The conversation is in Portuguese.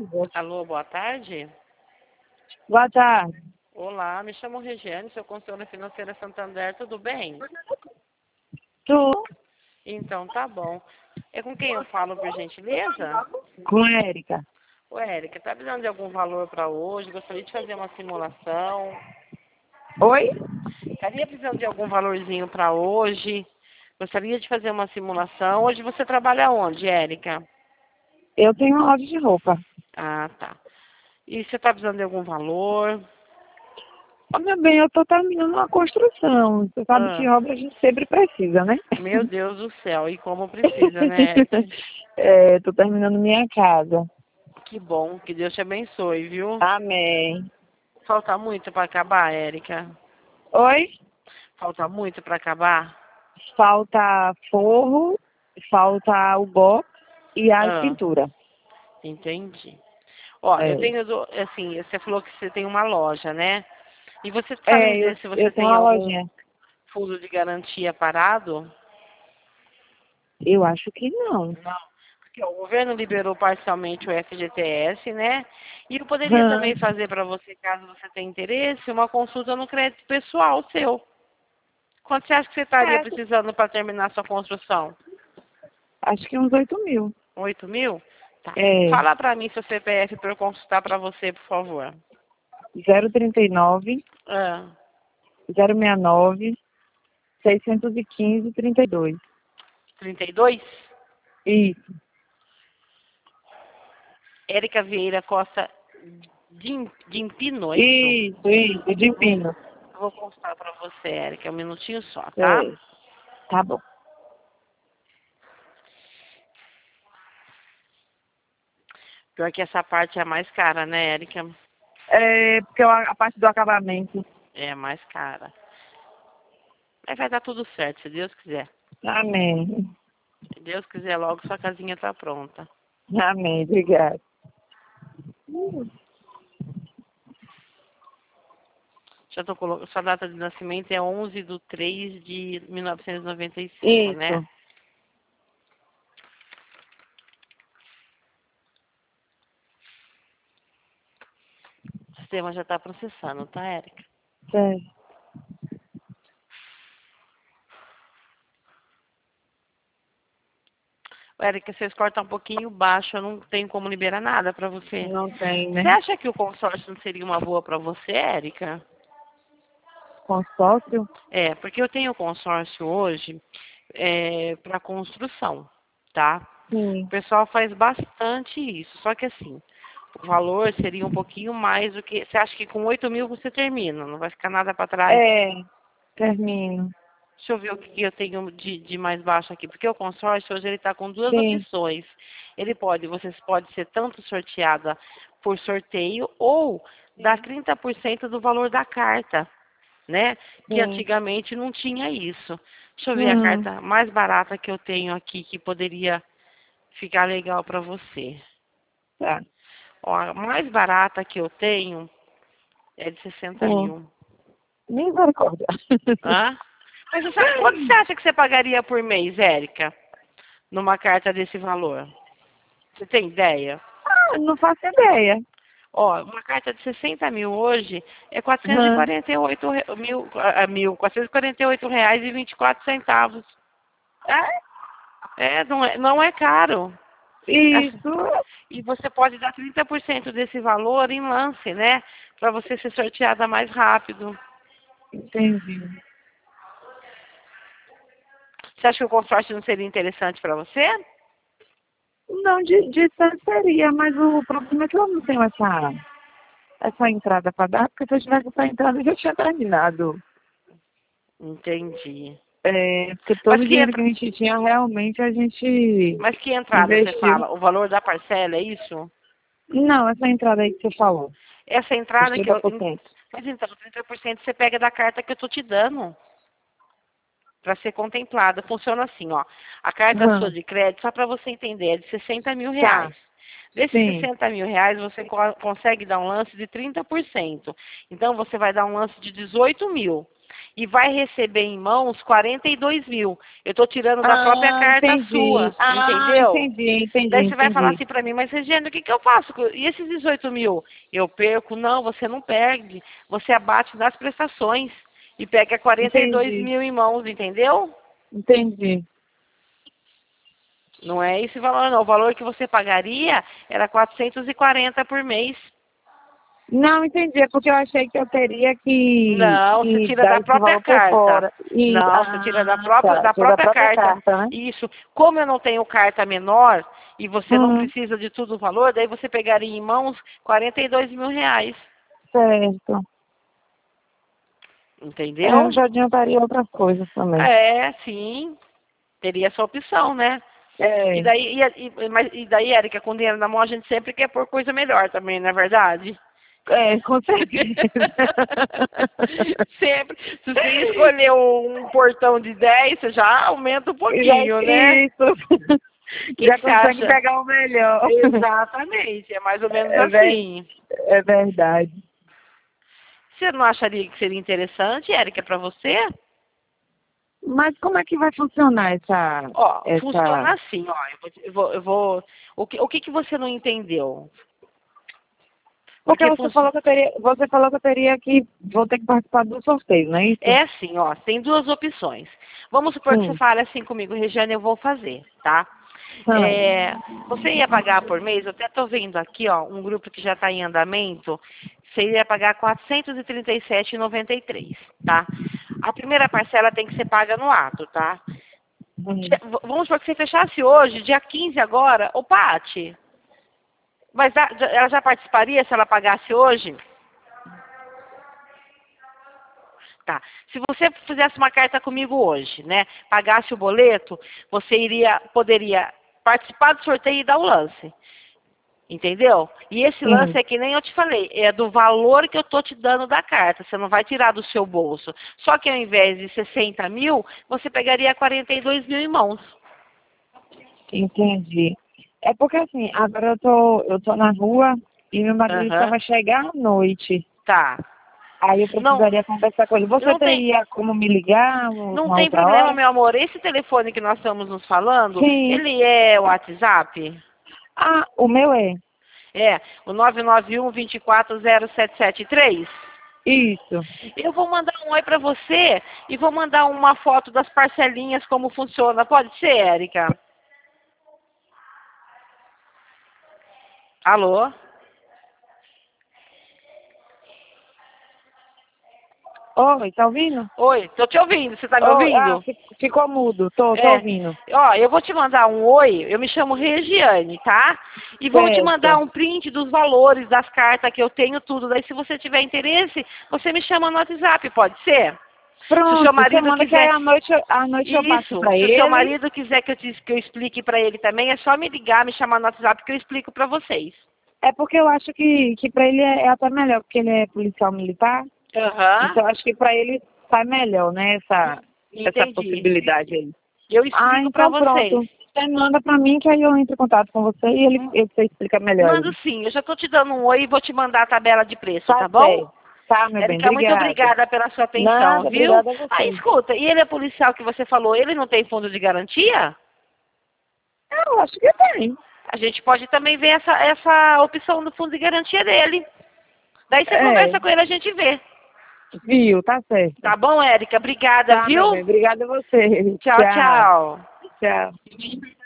Alô, boa tarde. Boa tarde. Olá, me chamo Regiane, sou consultora financeira Santander, tudo bem? Tu? Então, tá bom. É com quem eu falo, por gentileza? Com a Érica. Ô, Érica, tá precisando de algum valor para hoje? Gostaria de fazer uma simulação. Oi? Estaria precisando de algum valorzinho para hoje? Gostaria de fazer uma simulação. Hoje você trabalha onde, Érica? Eu tenho uma loja de roupa. Ah, tá. E você está precisando de algum valor? Olha bem, eu tô terminando uma construção. Você sabe que Ah, obra a gente sempre precisa, né? meu Deus do céu, e como precisa, né, Érica? Tô terminando minha casa. Que bom, que Deus te abençoe, viu? Amém. Falta muito para acabar, Érica? Oi? Falta muito para acabar? Falta forro, falta o box e as Ah, pinturas. entendi. Ó, eu É. tenho, assim, você falou que você tem uma loja, né? E você sabe me Eu, dizer se você eu tenho tem uma algum lojinha. fundo de garantia parado? Eu acho que não. Não. Porque ó, o governo liberou parcialmente o FGTS, né? E eu poderia Hã? também fazer para você, caso você tenha interesse, uma consulta no crédito pessoal seu. Quanto você acha que você estaria É, precisando para terminar sua construção? acho que uns 8.000. 8.000? Tá. É. Fala para mim seu CPF para eu consultar para você, por favor. 039 Ah, 069 615 32. 32? Isso, Érica Vieira Costa de Empino, é isso? isso, de Vou, Pino. vou consultar para você, Érica, um minutinho só, tá? É, tá bom. Pior que essa parte é a mais cara, né, Érica? É, porque a parte do acabamento. É a mais cara. Mas vai dar tudo certo, se Deus quiser. Amém. Se Deus quiser, logo sua casinha tá pronta. Amém, obrigada. Já tô colocando, sua data de nascimento é 11/3/1995, né? Isso. O sistema já tá processando, tá, Érica? Certo. Érica, vocês cortam um pouquinho baixo, eu não tenho como liberar nada para você. Não tem, Você né? acha que o consórcio não seria uma boa para você, Érica? Consórcio? É, porque eu tenho consórcio hoje para construção, tá? O Sim. pessoal faz bastante isso, só que assim, o valor seria um pouquinho mais do que... Você acha que com 8.000 você termina, não vai ficar nada para trás? É, termino. Deixa eu ver o que eu tenho de mais baixo aqui, porque o consórcio hoje ele está com duas Sim. opções. Você pode ser tanto sorteada por sorteio ou dar Sim. 30% do valor da carta, né? Que Sim. antigamente não tinha isso. Deixa eu ver a Uhum. carta mais barata que eu tenho aqui que poderia ficar legal para você. Tá. Ó, a mais barata que eu tenho é de 60 Sim. mil. Misericórdia. Hã? Mas quanto você acha que você pagaria por mês, Érica? Numa carta desse valor? Você tem ideia? Não faço ideia. Ó, uma carta de 60 mil hoje é Uhum. 448 reais e 24 centavos. Não é caro. Assim, Isso. e você pode dar 30% desse valor em lance, né? Para você ser sorteada mais rápido. Entendi. Você acha que o consórcio não seria interessante para você? Não, de tanto seria, mas o problema é que eu não tenho essa entrada para dar, porque se eu tivesse essa entrada eu já tinha terminado. Entendi. É, porque todo Mas o que, dinheiro que entra... a gente tinha, realmente a gente Mas que entrada você investiu. fala? O valor da parcela, é isso? Não, essa entrada aí que você falou, Essa os entrada que eu. 30%. Mas então, 30% você pega da carta que eu tô te dando para ser contemplada. Funciona assim, ó. A carta sua Uhum. de crédito, só para você entender, é de 60 mil Tá, reais. Desses sim. 60 mil reais, você consegue dar um lance de 30%. Então, você vai dar um lance de 18 mil. e vai receber em mãos 42 mil. Eu estou tirando da própria carta sua, entendeu? Entendi. Daí você vai falar assim para mim, mas Regiane, o que eu faço? E esses 18 mil? Eu perco? Não, você não perde. Você abate das prestações e pega 42 mil em mãos, entendeu? Entendi. Não é esse valor, não. O valor que você pagaria era 440 por mês. Não, entendi. É porque eu achei que eu teria Não, você tira dar da esse própria valor por fora. carta. Não, você tira da própria carta. Né? Isso. Como eu não tenho carta menor e você não precisa de tudo o valor, daí você pegaria em mãos 42 mil reais. Certo. Entendeu? Eu já adiantaria outras coisas também. É, sim. Teria essa opção, né? É. E daí, Érica, com dinheiro na mão, a gente sempre quer pôr coisa melhor também, não é verdade? É, com certeza. Sempre. Se você escolher um portão de 10, você já aumenta um pouquinho, né? Isso. Já consegue pegar o melhor. Exatamente, é mais ou menos assim. É verdade. Você não acharia que seria interessante, Érica, para você? Mas como é que vai funcionar Funciona assim, ó. O que você não entendeu? Porque você falou que eu teria que vou ter que participar do sorteio, não é isso? É assim, ó, tem duas opções. Vamos supor que você fale assim comigo, Regiane, eu vou fazer, tá? Você ia pagar por mês, eu até estou vendo aqui, ó, um grupo que já está em andamento, você iria pagar R$ 437,93, tá? A primeira parcela tem que ser paga no ato, tá? Vamos supor que você fechasse hoje, dia 15 agora, ô Pati, mas ela já participaria se ela pagasse hoje? Tá. Se você fizesse uma carta comigo hoje, né, pagasse o boleto, você poderia participar do sorteio e dar o lance. Entendeu? E esse lance é que nem eu te falei, é do valor que eu tô te dando da carta, você não vai tirar do seu bolso. Só que ao invés de 60 mil, você pegaria 42 mil em mãos. Entendi. É porque assim, agora eu tô na rua e meu marido só vai chegar à noite. Tá. Aí eu precisaria conversar com ele. Você teria como me ligar? Não tem problema, meu amor. Esse telefone que nós estamos nos falando, ele é o WhatsApp? Ah, o meu é. É, o 991-240-773? Isso. Eu vou mandar um oi para você e vou mandar uma foto das parcelinhas, como funciona. Pode ser, Érica? Alô? Oi, tá ouvindo? Oi, tô te ouvindo. Você tá me ouvindo? Ficou mudo. Tô ouvindo. Ó, eu vou te mandar um oi. Eu me chamo Regiane, tá? E vou te mandar um print dos valores das cartas que eu tenho, tudo. Daí, se você tiver interesse, você me chama no WhatsApp, pode ser? Pronto, se o seu marido quiser, à noite eu passo pra ele. Se o seu marido quiser que eu explique pra ele também, é só me ligar, me chamar no WhatsApp que eu explico pra vocês. É porque eu acho que pra ele é até melhor, porque ele é policial militar. Então acho que pra ele sai melhor, né, essa possibilidade aí. Eu explico pra vocês. Pronto. Você manda pra mim que aí eu entro em contato com você e você explica melhor. Mando sim, eu já tô te dando um oi e vou te mandar a tabela de preço, tá bom? Tá, meu bem, muito obrigada pela sua atenção, viu? Obrigada a você. Ah, escuta, e ele é policial que você falou, ele não tem fundo de garantia? Eu acho que tem. A gente pode também ver essa opção do fundo de garantia dele. Daí você conversa com ele, a gente vê. Viu, tá certo. Tá bom, Érica? Obrigada, viu? Obrigada a você. Tchau, tchau. Tchau.